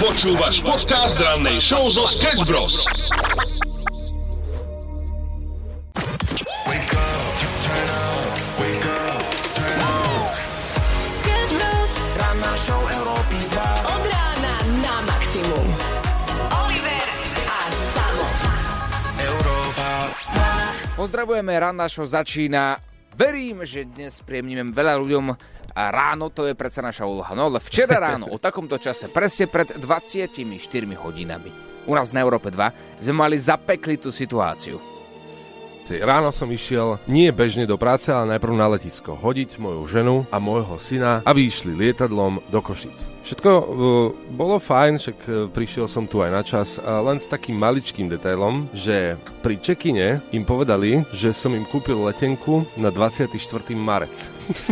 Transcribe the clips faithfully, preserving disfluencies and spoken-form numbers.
Počúvaš podcast rannej show zo Sketch Bros. Sketch Bros. Ranná show Európy dva. Od rána na maximum. Oliver a Samo. Európa dva. Pozdravujeme, ranná show začína. Verím, že dnes príjemníme veľa ľuďom a ráno, to je predsa naša úloha. No ale včera ráno, o takomto čase, presne pred dvadsiatimi štyrmi hodinami, u nás na Európe dva, sme mali zapeklitú situáciu. Ráno som išiel nie bežne do práce, ale najprv na letisko. Hodiť moju ženu a môjho syna, aby išli lietadlom do Košíc. Všetko uh, bolo fajn, však uh, prišiel som tu aj na čas, uh, len s takým maličkým detailom, že pri check-ine im povedali, že som im kúpil letenku na dvadsiateho štvrtého marca.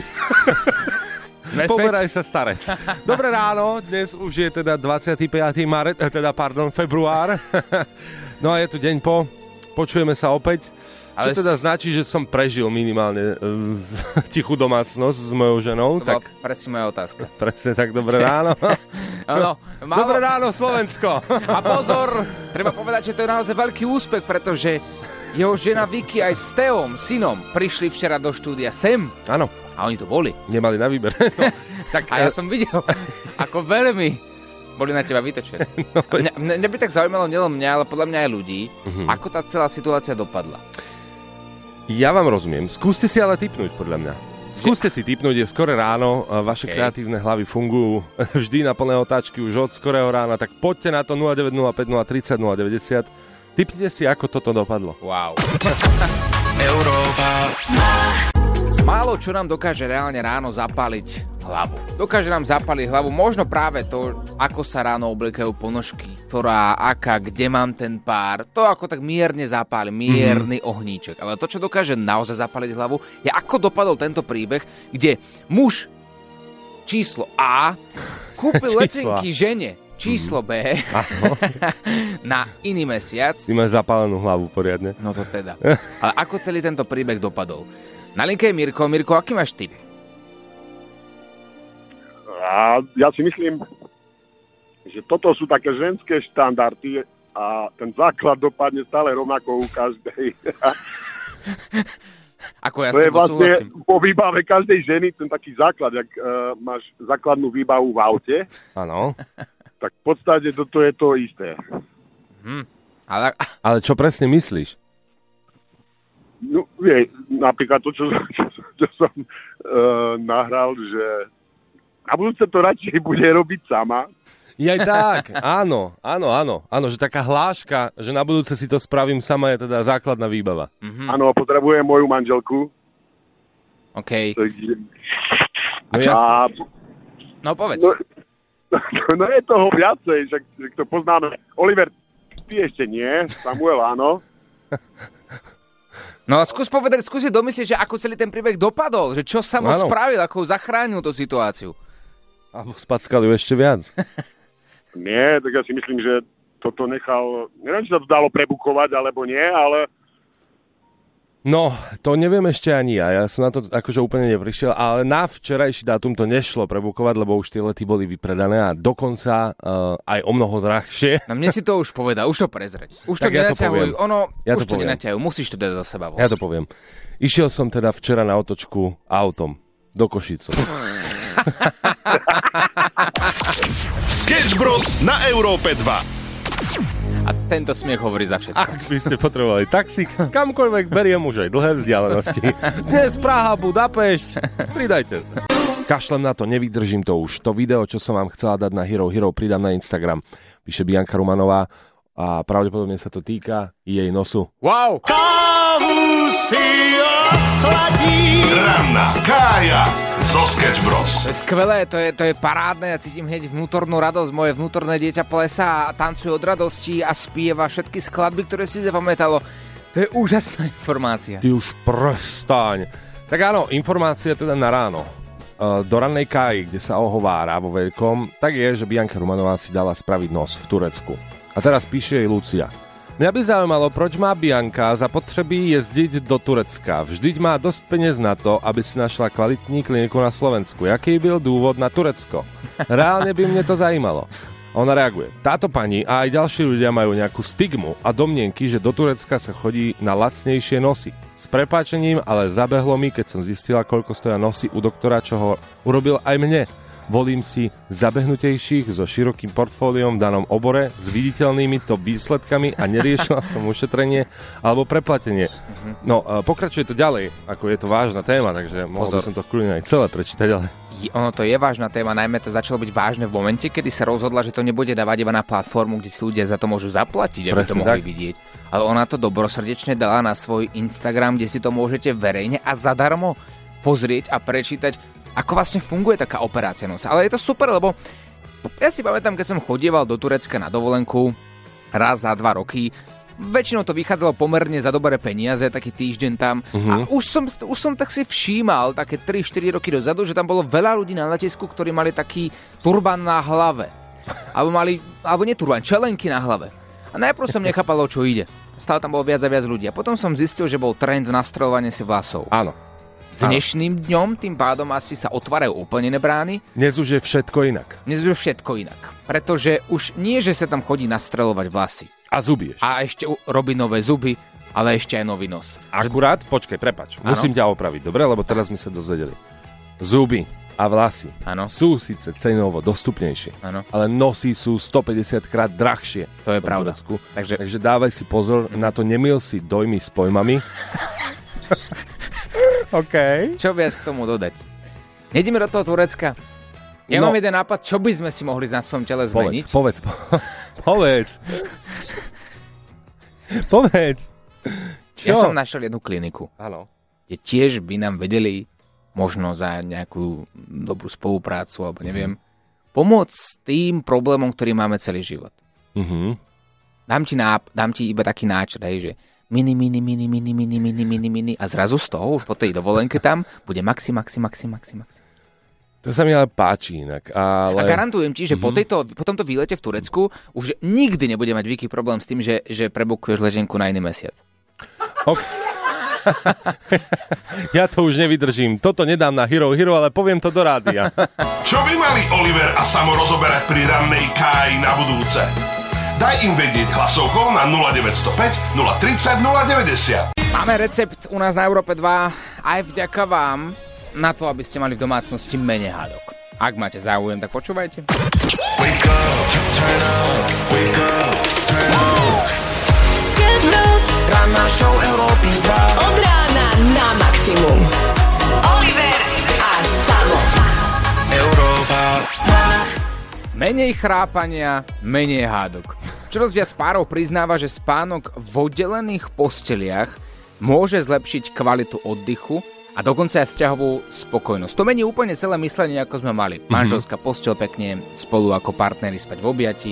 Poberaj sa, starec. Dobré ráno, dnes už je teda dvadsiateho piateho marec, teda pardon, február. No a je tu deň po, počujeme sa opäť. Ale čo teda značí, že som prežil minimálne uh, tichú domácnosť s mojou ženou. To tak... bola presne moja otázka. Presne tak, dobré ráno. Ano, malo... Dobré ráno, Slovensko. A pozor, treba povedať, že to je naozaj veľký úspech, pretože jeho žena Vicky aj s Teom, synom, prišli včera do štúdia sem. Áno. A oni tu boli. Nemali na výber. No, tak, a ja som videl, ako veľmi boli na teba vytočení. No, mňa, mňa by tak zaujímalo nielen mňa, ale podľa mňa aj ľudí, uh-huh. ako tá celá situácia dopadla. Ja vám rozumiem. Skúste si ale tipnúť, podľa mňa. Skúste si tipnúť, je skore ráno, vaše okay. kreatívne hlavy fungujú vždy na plné otáčky už od skorého rána, tak poďte na to nula deväť nula päť nula tri nula nula deväťdesiat. Tipnite si, ako toto dopadlo. Wow. Európa. Málo čo nám dokáže reálne ráno zapáliť hlavu. Dokáže nám zapáliť hlavu možno práve to, ako sa ráno obliekajú ponožky, ktorá, aká, kde mám ten pár. To ako tak mierne zapáli, mierny mm-hmm. ohníček. Ale to, čo dokáže naozaj zapáliť hlavu, je ako dopadol tento príbeh, kde muž číslo A kúpil letenky žene číslo B na iný mesiac. Ty máš zapálenú hlavu poriadne. No to teda. Ale ako celý tento príbeh dopadol? Na linke je Mirko. Mirko, aký máš tip? A ja si myslím, že toto sú také ženské štandardy a ten základ dopadne stále rovnako u každej. Ako ja to s je vlastne súhlasím. Po výbave každej ženy ten taký základ, jak uh, máš základnú výbavu v aute. Áno. Tak v podstate toto je to isté. Hm. Ale... Ale čo presne myslíš? No, vie, napríklad to, čo, čo, čo som uh, nahral, že na budúce to radšej bude robiť sama. Je aj tak, áno, áno, áno, áno, že taká hláška, že na budúce si to spravím sama, je teda základná výbava. Mm-hmm. Áno, potrebujem moju manželku. OK. Takže... A čo? A... No povedz. No, no je toho viacej, že, že to poznáme. Oliver, ty ešte nie, Samuel áno. No a skús povedať, skúsi domyslieť, že ako celý ten príbeh dopadol, že čo sa mu ano. spravil, ako zachránil tú situáciu. Alebo spackali ešte viac. Nie, tak ja si myslím, že toto nechal, neviem, či sa to dalo prebukovať, alebo nie, ale... No, to neviem ešte ani ja, ja som na to akože úplne neprišiel, ale na včerajší dátum to nešlo prebukovať, lebo už tie lety boli vypredané a dokonca uh, aj o mnoho drahšie. No mne si to už povedal, už to prezreď. Už to ja nenaťahuj, ono, ja už to to nenaťahuj, musíš to dať za seba. Vlastne. Ja to poviem. Išiel som teda včera na otočku autom do Košíc. Sketch Bros na Európe dva. A tento smiech hovorí za všetko. Ak by ste potrebovali taxík, kamkoľvek beriem už aj dlhé vzdialenosti. Dnes Praha, Budapešť, pridajte sa. Kašlem na to, nevydržím to už. To video, čo som vám chcela dať na Hero Hero, pridám na Instagram. Píše Bianka Rumanová a pravdepodobne sa to týka jej nosu. Wow! Kávu si osladí Ranná Kája zo Sketch Bros. To je skvelé, to je, to je parádne, ja cítim hneď vnútornú radosť, moje vnútorné dieťa plesá a tancuje od radosti a spieva všetky skladby, ktoré si zapamätalo. To je úžasná informácia. Ty už prestaň. Tak áno, informácia teda na ráno. Do Rannej Káji, kde sa ohovára vo veľkom, tak je, že Bianka Rumanová si dala spraviť nos v Turecku. A teraz píše jej Lucia. Mňa by zaujímalo, proč má Bianka zapotřebí jezdiť do Turecka. Vždyť má dosť peniaz na to, aby si našla kvalitní kliniku na Slovensku. Jaký byl dôvod na Turecko? Reálne by mne to zajímalo. Ona reaguje. Táto pani a aj ďalší ľudia majú nejakú stigmu a domnienky, že do Turecka sa chodí na lacnejšie nosy. S prepáčením, ale zabehlo mi, keď som zistila, koľko stoja nosy u doktora, čo ho urobil aj mne. Volím si zabehnutejších so širokým portfóliom v danom obore, s viditeľnými to výsledkami a neriešila som ušetrenie alebo preplatenie. No, pokračuje to ďalej, ako je to vážna téma, takže mohol by som to kľudne aj celé prečítať, ale... Ono to je vážna téma, najmä to začalo byť vážne v momente, kedy sa rozhodla, že to nebude dávať iba na platformu, kde si ľudia za to môžu zaplatiť, aby to mohli tak vidieť. Ale ona to dobrosrdečne dala na svoj Instagram, kde si to môžete verejne a zadarmo pozrieť a prečítať, ako vlastne funguje taká operácia nosa. Ale je to super, lebo ja si pamätám, keď som chodieval do Turecka na dovolenku raz za dva roky, väčšinou to vychádzalo pomerne za dobré peniaze, taký týždeň tam. Uh-huh. A už som, už som tak si všímal, také tri štyri roky dozadu, že tam bolo veľa ľudí na letisku, ktorí mali taký turban na hlave. Alebo mali, alebo nie turban, čelenky na hlave. A najprv som nechápal, o čo ide. Stále tam bolo viac a viac ľudí. A potom som zistil, že bol trend nastreľovania si vlasov. Áno. Dnešným dňom tým pádom asi sa otvárajú úplne brány. Dnes už je všetko inak. Dnes už je všetko inak. Pretože už nie, že sa tam chodí nastreľovať vlasy. A zuby ešte. A ešte robí nové zuby, ale ešte aj nový nos. Akurát, počkaj, prepač, ano? Musím ťa opraviť, dobre? Lebo teraz sme sa dozvedeli. Zuby a vlasy ano? Sú síce cenovo dostupnejšie, ano? Ale nosy sú stopäťdesiat krát drahšie. To je pravda. Takže... Takže dávaj si pozor, mm. na to nemýl si dojmy s pojmami. OK. Čo viac k tomu dodať? Nejdeme do toho Turecka. Ja no, mám jeden nápad, čo by sme si mohli na svojom tele zmeniť. Povedz, povedz, povedz. Povedz. Čo? Ja som našiel jednu kliniku. Áno. Kde tiež by nám vedeli, možno za nejakú dobrú spoluprácu, alebo neviem, mm. pomôcť s tým problémom, ktorý máme celý život. Mm-hmm. Dám ti, náp- dám ti iba taký náčrt, hej, že mini, mini, mini, mini, mini, mini, mini, mini a zrazu z toho už po tej dovolenke tam bude maxi, maxi, maxi, maxi, maxi. To sa mi ale páči inak. Ale... A garantujem ti, že mm-hmm. po, tejto, po tomto výlete v Turecku už nikdy nebude mať Viki problém s tým, že, že prebukuješ leženku na iný mesiac. Okay. Ja to už nevydržím. Toto nedám na Hero Hero, ale poviem to do rádia. Čo by mali Oliver a Samo rozoberať pri rannej káji na budúce? Daj im vedieť hlasovkou na nula deväť nula päť, nula tridsať, nula deväťdesiat. Máme recept u nás na Európe dva aj vďaka vám na to, aby ste mali v domácnosti menej hádok. Ak máte záujem, tak počúvajte. Wake up, turn up, wake up, turn up. Sketch Bros. Ranná show Európy dva. Od rána na maximum. Oliver a Samo. Európa dva. Menej chrápania, menej hádok. Čoraz viac párov priznáva, že spánok v oddelených posteliach môže zlepšiť kvalitu oddychu a dokonca aj vzťahovú spokojnosť. To mení úplne celé myslenie, ako sme mali. Mm-hmm. Manželská posteľ pekne, spolu ako partneri spať v objatí,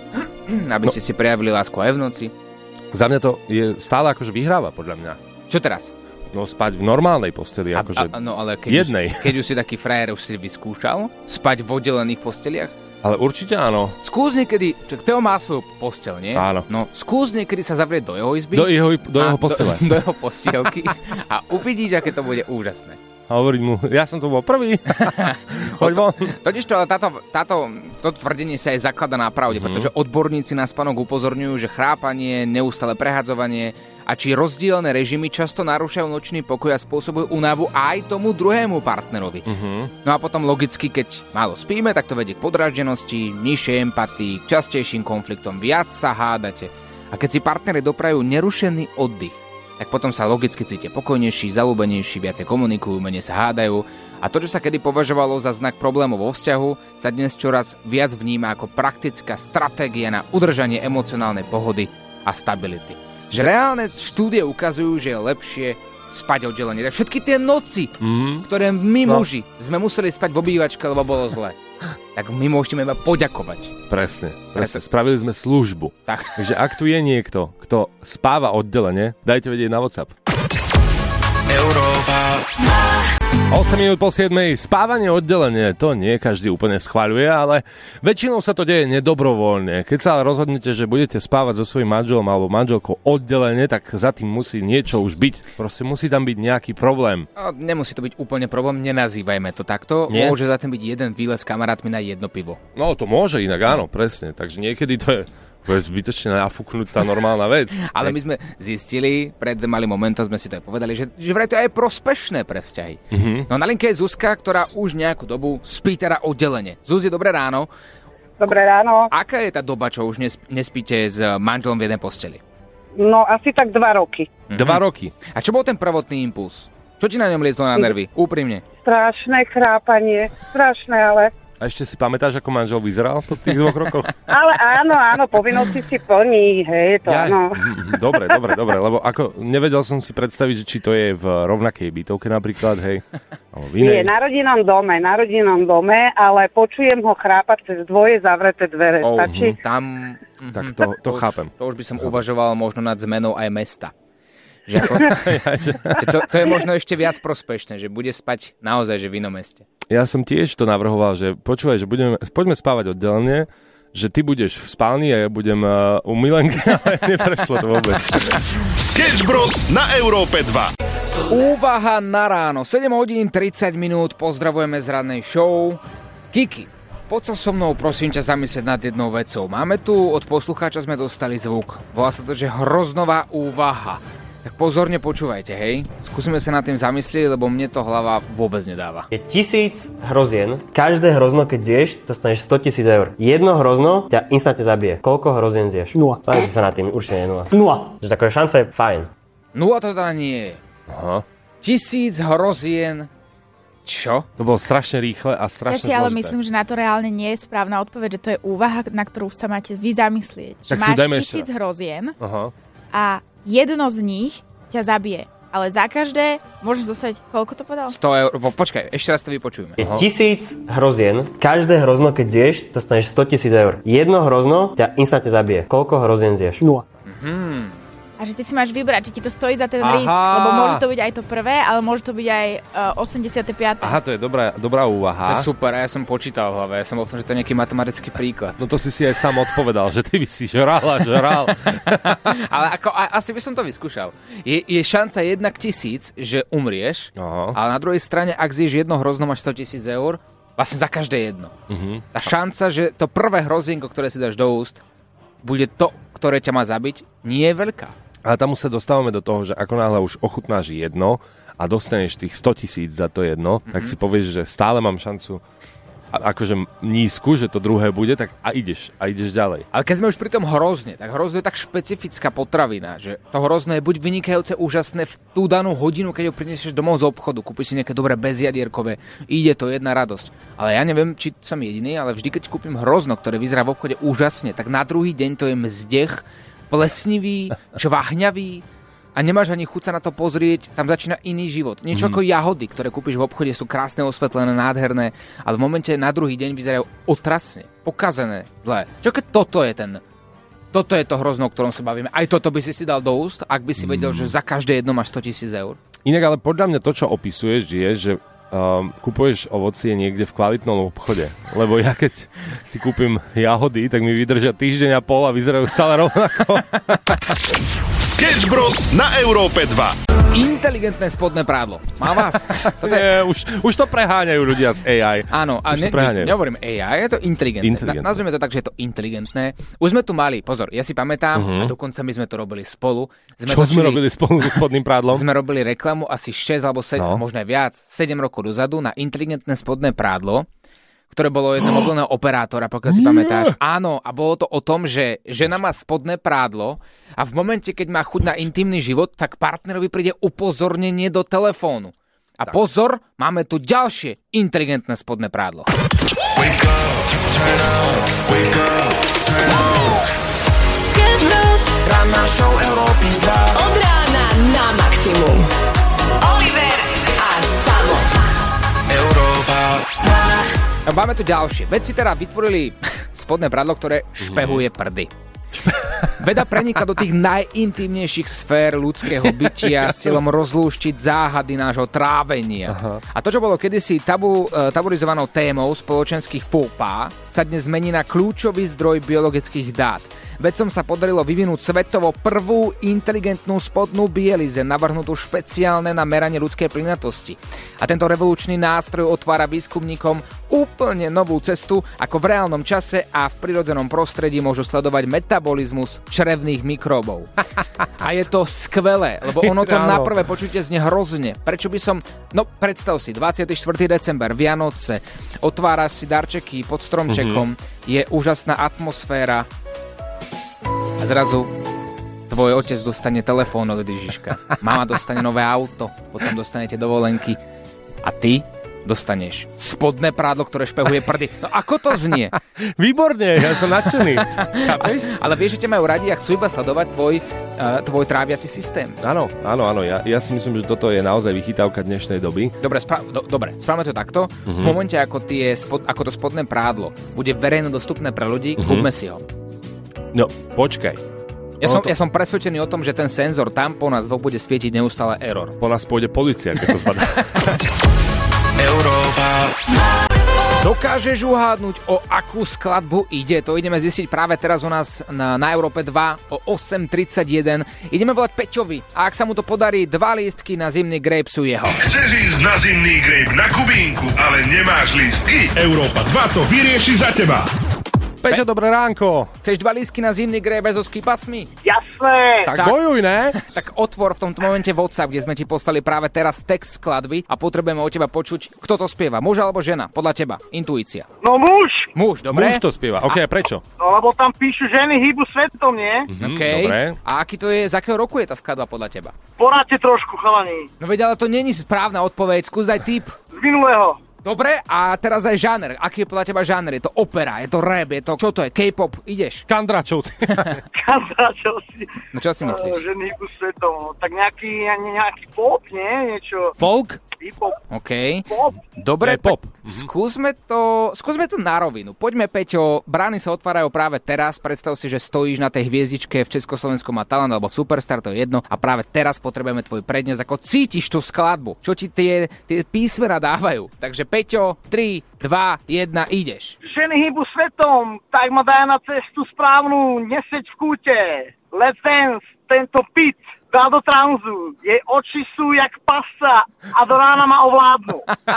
aby no. ste si prejavili lásku aj v noci. Za mňa to je stále akože vyhráva, podľa mňa. Čo teraz? No spať v normálnej posteli, a, akože a, no, ale keď jednej. Už, keď už si taký frajer, už si vyskúšal spať v oddelených posteliach? Ale určite áno. Skús niekedy, Teo má svoju posteľ, nie? Áno. No, skús niekedy sa zavrieť do jeho izby. Do jeho, do jeho postele. Do, do jeho postielky a uvidíš, aké to bude úžasné. A hovoriť mu, ja som to bol prvý. Choď von. Totižto, ale táto, táto to tvrdenie sa aj zaklada na pravde, mm. pretože odborníci na spánok upozorňujú, že chrápanie, neustále prehadzovanie a či rozdielne režimy často narúšajú nočný pokoj a spôsobujú únavu aj tomu druhému partnerovi. Mm-hmm. No a potom logicky, keď málo spíme, tak to vedie k podráždenosti, nižšej empatii, k častejším konfliktom, viac sa hádate. A keď si partneri doprajú nerušený oddych, tak potom sa logicky cítia pokojnejší, zaľúbenejší, viacej komunikujú, menej sa hádajú. A to, čo sa kedy považovalo za znak problémov vo vzťahu, sa dnes čoraz viac vníma ako praktická stratégia na udržanie emocionálnej pohody a stability. Že reálne štúdie ukazujú, že je lepšie spať oddelenie. Všetky tie noci, mm. ktoré my no. muži sme museli spať v obývačke, lebo bolo zle, tak my môžeme iba poďakovať. Presne, presne. Spravili sme službu. Tak. Takže ak tu je niekto, kto spáva oddelenie, dajte vedieť na WhatsApp. Európa. osem minút po siedmej. Spávanie oddelenie, to nie každý úplne schvaľuje, ale väčšinou sa to deje nedobrovoľne. Keď sa ale rozhodnete, že budete spávať so svojím manželom alebo manželkou oddelenie, tak za tým musí niečo už byť. Proste musí tam byť nejaký problém. No, nemusí to byť úplne problém, nenazývajme to takto. Nie? Môže za tým byť jeden výlet s kamarátmi na jedno pivo. No to môže inak, áno, presne. Takže niekedy to je... To je zbytočne nafúknutá normálna vec. Ale my sme zistili, pred malým momentom sme si to aj povedali, že, že vraj to je aj prospešné pre vzťahy. Mm-hmm. No na linke je Zuzka, ktorá už nejakú dobu spí teda oddelenie. Zuzi, dobré ráno. Dobré ráno. Aká je tá doba, čo už nespíte s manželom v jednej posteli? No asi tak dva roky. Mm-hmm. Dva roky. A čo bol ten prvotný impuls? Čo ti na ňom liezlo na nervy? Úprimne. Strašné chrápanie. Strašné, ale... A ešte si pamätáš, ako manžel vyzeral po tých dvoch rokoch? Ale áno, áno, povinnosti si plní, hej, to ja, áno. Dobre, dobre, dobre, lebo ako nevedel som si predstaviť, či to je v rovnakej bytovke napríklad, hej? Nie, na rodinnom dome, na rodinnom dome, ale počujem ho chrápať cez dvoje zavreté dvere, oh, stačí? Tam... Tak to, to, to chápem. Už, to už by som uvažoval možno nad zmenou aj mesta. Že, ako, že to, to je možno ešte viac prospešné, že bude spať naozaj že v inom meste. Ja som tiež to navrhoval, že počúvaj, že budeme, poďme spávať oddelenie, že ty budeš v spálni a ja budem uh, u Milenky, ale neprešlo to vôbec. Sketch Bros. Na Európe dva. Úvaha na ráno, sedem hodín tridsať minút, pozdravujeme z rannej show. Kiki, poď sa so mnou, prosím ťa, zamyslieť nad jednou vecou. Máme tu, od poslucháča sme dostali zvuk. Volá sa to, že hroznová úvaha. Tak pozorne počúvajte, hej. Skúsime sa nad tým zamyslieť, lebo mne to hlava vôbec nedáva. Je tisíc hrozien. Každé hrozno, keď zješ, dostaneš sto tisíc eur. Jedno hrozno ťa instantne zabije. Koľko hrozien zješ? Nula. Zamyslite sa nad tým, určite nie nula. Nula. Že taková šanca je fajn. Nula to teda nie je. Aha. Tisíc hrozien. Čo? To bolo strašne rýchle a strašne zložité. Ja si ale myslím, že na to reálne nie je správna odpoveď, že to je úvaha, na ktorú sa máte vy zamyslieť. Že máš tisíc ešte hrozien. Aha. A jedno z nich ťa zabije. Ale za každé môžeš dostať, koľko to povedal? sto eur. Po, počkaj, ešte raz to vypočujeme. Je tisíc hrozien. Každé hrozno, keď zješ, dostaneš sto tisíc eur. Jedno hrozno ťa instantne zabije. Koľko hrozien zješ? Nula. Mhm. A že ty si máš vybrať, či ti to stojí za ten Aha. risk, lebo môže to byť aj to prvé, ale môže to byť aj uh, osemdesiate piate Aha, to je dobrá, dobrá úvaha. To je super, a ja som počítal v hlave, ja som bol v tom, že to je nejaký matematický príklad. No to si si aj sám odpovedal, že ty by si žral a žral. Ale ako, a, asi by som to vyskúšal. Je, je šanca jednak tisíc, že umrieš, Aha. ale na druhej strane, ak zješ jedno hrozno, máš sto tisíc eur, vlastne za každé jedno. Uh-huh. Tá šanca, že to prvé hrozienko, ktoré si dáš do úst, bude to, ktoré ťa má zabiť, nie je veľká. Ale tam sa dostávame do toho, že ako náhle už ochutnáš jedno a dostaneš tých sto tisíc za to jedno, mm-hmm. tak si povieš, že stále mám šancu a, akože nízku, že to druhé bude, tak a ideš, a ideš ďalej. Ale keď sme už pri tom hrozne, tak hrozno je tak špecifická potravina, že to hrozno je buď vynikajúce, úžasné v tú danú hodinu, keď ho prinesieš domov z obchodu, kúpiš si nejaké dobré bezjadierkové, ide to, jedna radosť. Ale ja neviem, či som jediný, ale vždy, keď kúpim hrozno, ktoré vyzerá v obchode úžasne, tak na druhý deň to je mzdech, plesnivý, čvahňavý a nemáš ani chuť sa na to pozrieť, tam začína iný život. Niečo mm. ako jahody, ktoré kúpiš v obchode, sú krásne, osvetlené, nádherné, ale v momente na druhý deň vyzerajú otrasne, pokazené, zlé. Čo keď toto je ten, toto je to hrozno, o ktorom sa bavíme. Aj toto by si si dal do úst, ak by si vedel, mm. že za každé jedno máš sto tisíc eur. Inak ale podľa mňa to, čo opisuješ, je, že Um, kupuješ ovocie niekde v kvalitnom obchode. Lebo ja keď si kúpim jahody, tak mi vydržia týždeň a pol a vyzerajú stále rovnako. Sketch Bros. Na Európe dva. Inteligentné spodné prádlo. Má vás? Toto je... Nie, už, už to preháňajú ľudia z á í. Áno, a ne, ne, nehovorím á í, je to inteligentné. inteligentné. Na, nazvime to tak, že je to inteligentné. Už sme tu mali, pozor, ja si pamätám, uh-huh. a dokonca my sme to robili spolu. Sme Čo točili, sme robili spolu s spodným prádlom? Sme robili reklamu asi šesť alebo sedem, no. možno aj viac, sedem rokov dozadu na inteligentné spodné prádlo, ktoré bolo jedno mobilného operátora, pokiaľ si pamätáš. Áno, a bolo to o tom, že žena má spodné prádlo a v momente, keď má chuť na intimný život, tak partnerovi príde upozornenie do telefónu. A tak. Pozor, máme tu ďalšie inteligentné spodné prádlo. Wake up, turn on, wake up, turn on. Sketch Bros. Ranná show Európy dva. Od rána na maximum. Oliver a Samo. Európa. Máme tu ďalšie. Vedci teda vytvorili spodné prádlo, ktoré špehuje prdy. Veda prenika do tých najintímnejších sfér ľudského bytia s cieľom rozlúštiť záhady nášho trávenia. Aha. A to, čo bolo kedysi tabu, taburizovanou témou spoločenských fópá, sa dnes zmení na kľúčový zdroj biologických dát. Vedcom sa podarilo vyvinúť svetovo prvú inteligentnú spodnú bielizeň, navrhnutú špeciálne na meranie ľudskej plynatosti. A tento revolučný nástroj otvára výskumníkom úplne novú cestu, ako v reálnom čase a v prirodzenom prostredí môžu sledovať metabolizmus črevných mikróbov. A je to skvelé, lebo ono to na prvé počutie znie hrozne. Prečo by som... No, predstav si, dvadsiateho štvrtého december, Vianoce, otváraš si darčeky pod stromčekom, mm-hmm. je úžasná atmosféra. A zrazu tvoj otec dostane telefón od Ježiška. Mama dostane nové auto, potom dostanete dovolenky a ty dostaneš spodné prádlo, ktoré špehuje prdy. No ako to znie? Výborne, ja som nadšený. Ale vieš, že ťa majú radi a chcú iba sledovať tvoj, uh, tvoj tráviaci systém. Áno, áno, áno. Ja, ja si myslím, že toto je naozaj vychytávka dnešnej doby. Dobre, spra- do, dobre správame to takto. Uh-huh. V momente, ako, tie spod, ako to spodné prádlo bude verejno dostupné pre ľudí, uh-huh. kúpme si ho. No, počkaj. Ja som, to... ja som presvedčený o tom, že ten senzor tam po nás dvoch bude svietiť neustále error. Po nás pôjde polícia, keď to spadá. Európa. Dokážeš uhádnuť, o akú skladbu ide? To ideme zistiť práve teraz u nás na, na Európe dva o osem tridsaťjeden. Ideme volať Peťovi a ak sa mu to podarí, dva lístky na zimný grape sú jeho. Chceš ísť na zimný grape na Kubínku, ale nemáš lístky? Európa dva to vyrieši za teba. Peťo, dobré ránko. Chceš dva lístky na zimný grape so skipasmi? Jasné. Tak, tak bojuj, ne? Tak otvor v tomto momente WhatsApp, kde sme ti poslali práve teraz text skladby a potrebujeme od teba počuť, kto to spieva. Muž alebo žena? Podľa teba. Intuícia. No muž. Muž, dobre. Muž to spieva. OK, a prečo? No lebo tam píšu ženy hýbu svetom, nie? Mhm, OK. Dobre. A aký to je, z akého roku je tá skladba podľa teba? Poradte trošku, chalani. No veď, ale to není správna odpoveď. Skús daj tip. Z minulého. Dobre, a teraz aj žáner. Aký je podľa teba žáner? Je to opera, je to rap, je to... Čo to je? K-pop? Ideš? Kandračovci. Kandračovci. No čo si myslíš? Uh, ženy hýbu svetom. Tak nejaký, nejaký pop, nie? Niečo... Folk? Hip-hop. OK. Pop. Dobre, pop. Skúsme to, skúsme to na rovinu. Poďme, Peťo, brány sa otvárajú práve teraz. Predstav si, že stojíš na tej hviezdičke v Československom Má talent alebo v Superstar, to je jedno. A práve teraz potrebujeme tvoj prednes, ako cítiš tú skladbu. Čo ti tie, tie písmena dávajú. Takže Peťo, tri, dva, jeden, ideš. Ženy hýbu svetom, tak ma daj na cestu správnu, neseď v kúte. Let's dance, tento pit. Dá do tranzu, jej oči sú jak pasa a do rána ma ovládnu.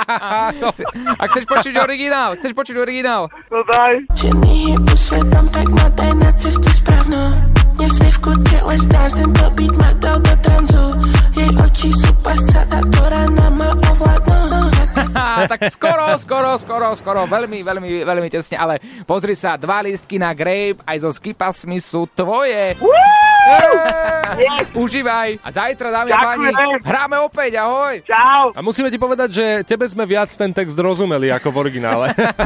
A chceš počuť originál? Chceš počuť originál? No daj. Ženy hýbu svetom, tak ma daj na cestu správnu. Nesej v kute, let's dance, tento beat ma dal do tranzu. Jej oči sú pasa a do rána ma ovládnu. Tak skoro, skoro, skoro, skoro, veľmi, veľmi, veľmi tesne, ale pozri sa, dva lístky na grape aj so skipasmi sú tvoje. Yes. Užívaj. A zajtra, dámy a páni, hráme opäť, ahoj. Čau. A musíme ti povedať, že tebe sme viac ten text rozumeli ako v originále.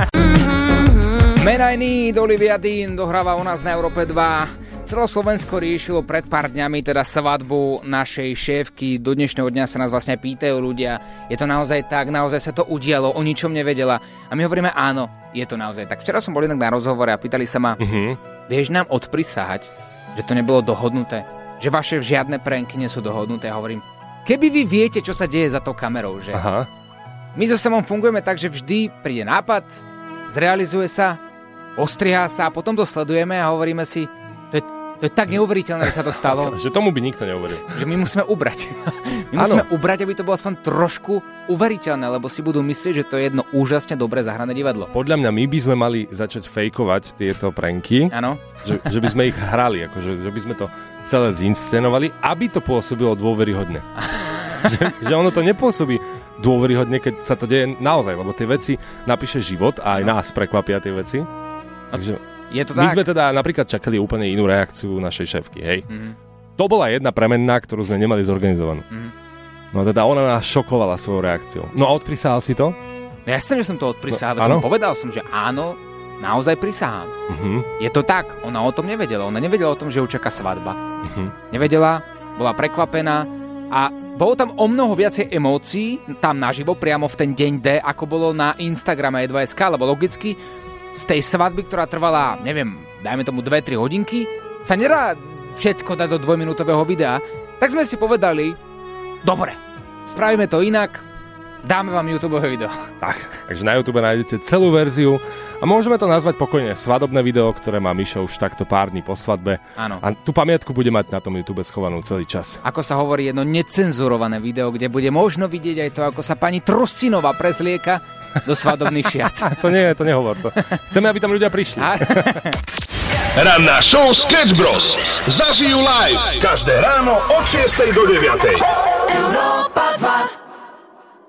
Man I Need, Olivia Dean dohráva u nás na Európe dva. Celoslovensko riešilo pred pár dňami teda svadbu našej šéfky. Do dnešného dňa sa nás vlastne pýtajú ľudia, je to naozaj tak, naozaj sa to udialo, o ničom nevedela. A my hovoríme áno, je to naozaj tak. Včera som bol inak na rozhovore a pýtali sa ma, uh-huh. vieš nám odprisahať, že to nebolo dohodnuté? Že vaše žiadne pranky nie sú dohodnuté? A hovorím, keby vy viete, čo sa deje za tou kamerou, že? Aha. My so Samom fungujeme tak, že vždy príde nápad, zrealizuje sa, ostrihá sa a potom to sledujeme a hovoríme si, to je, to je tak neuveriteľné, že sa to stalo. Že tomu by nikto neuveril. Že my musíme ubrať. My musíme ano. ubrať, aby to bolo aspoň trošku uveriteľné, lebo si budú myslieť, že to je jedno úžasne dobre zahrané divadlo. Podľa mňa my by sme mali začať fejkovať tieto pranky. Áno. Že, že by sme ich hrali, akože, že by sme to celé zinscenovali, aby to pôsobilo dôveryhodne. že, že ono to nepôsobí dôveryhodne, keď sa to deje naozaj, lebo tie veci napíše život a aj nás prekvapia tie veci. Takže je to my tak? sme teda napríklad čakali úplne inú reakciu našej šéfky, hej. Mm-hmm. To bola jedna premenná, ktorú sme nemali zorganizovanú. Mm-hmm. No teda ona nás šokovala svojou reakciou. No a odprisahal si to? Jasne, že som to odprisahal. No, som povedal som, že áno, naozaj prisahám. Mm-hmm. Je to tak, ona o tom nevedela. Ona nevedela o tom, že ju čaká svadba. Mm-hmm. Nevedela, bola prekvapená a bolo tam o mnoho viacej emócií, tam naživo, priamo v ten deň D, ako bolo na Instagrame E dva bodka es ká, lebo logicky z tej svadby, ktorá trvala, neviem, dajme tomu dve tri hodinky, sa nedá všetko dať do dvojminútového videa, tak sme si povedali, dobre, spravíme to inak, dáme vám YouTubeové video. Tak, takže na YouTube nájdete celú verziu a môžeme to nazvať pokojne svadobné video, ktoré má Mišo už takto pár dní po svadbe. Áno. A tú pamiatku bude mať na tom YouTube schovanú celý čas. Ako sa hovorí, jedno necenzurované video, kde bude možno vidieť aj to, ako sa pani Truscinová prezlieka do svadobných šiat. To nie, to nehovor to. Chceme, aby tam ľudia prišli. Ranná show Sketch Bros. Zažijú live každé ráno od šiestej do deviatej.